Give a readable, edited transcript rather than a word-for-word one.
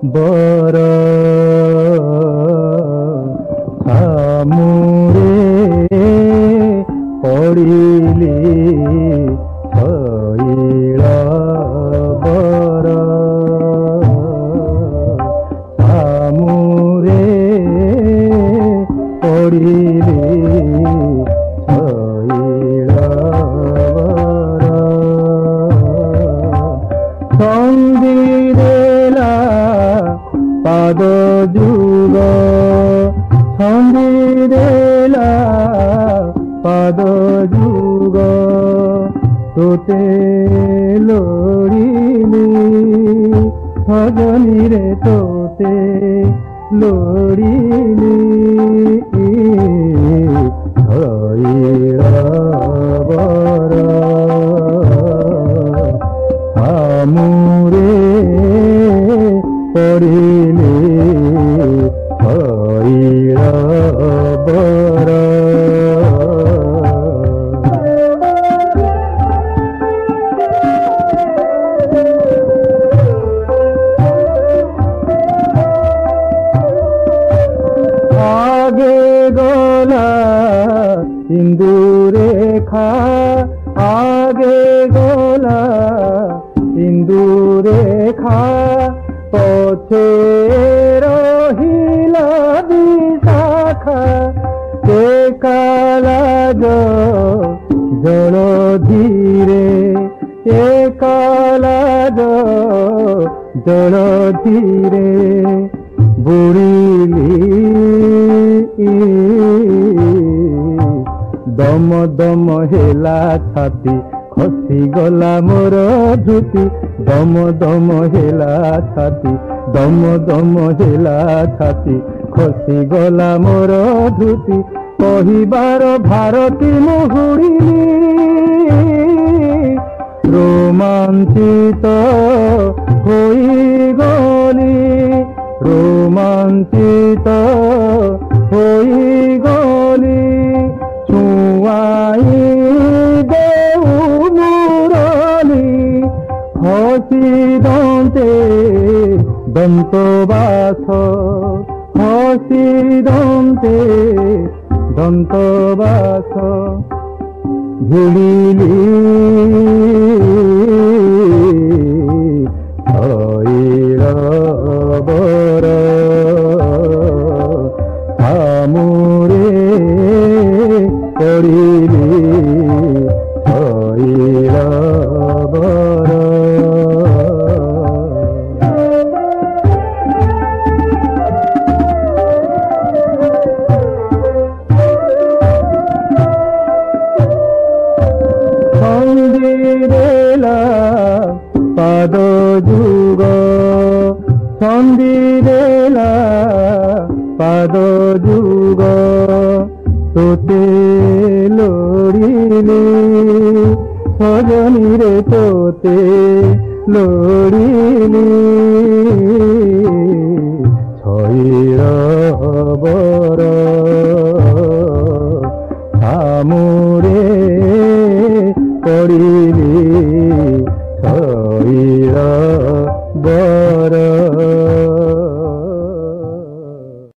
बर सामुरे पड़िली छइला बर सामुरे पड़िली छइला बर संधि देला पाद जुग संधि देला पाद जुग तोते लोड़िली सजनी रे तोते लोड़िली छइला बर सामुरे पड़िली छइला बर आगे गला इंदुरेखा आगे गला इंदुरेखा पछे रहिला विशाखा के काला जल धीरे ए काला जल धीरे बुड़िली दम दम हेला छाती खसी गला मोर धुती दम दम हेला छाती दम दम हेला छाती खसी गला मोर धुती कहिबार भारती मुहुड़िली रोमांचित होई गली रोमांचित होई गली छुआई देऊ मुरली हसी दंते दंतबास हसी दंते दंतबास भिड़िली छइला बर सामुरे पड़िली छइला बर संधि देला पाद जुग संधि देला पाद जुग तोते लोड़िली सजनी रे तोते लोड़िली छइला बर सामुरे पड़िली छइला बर।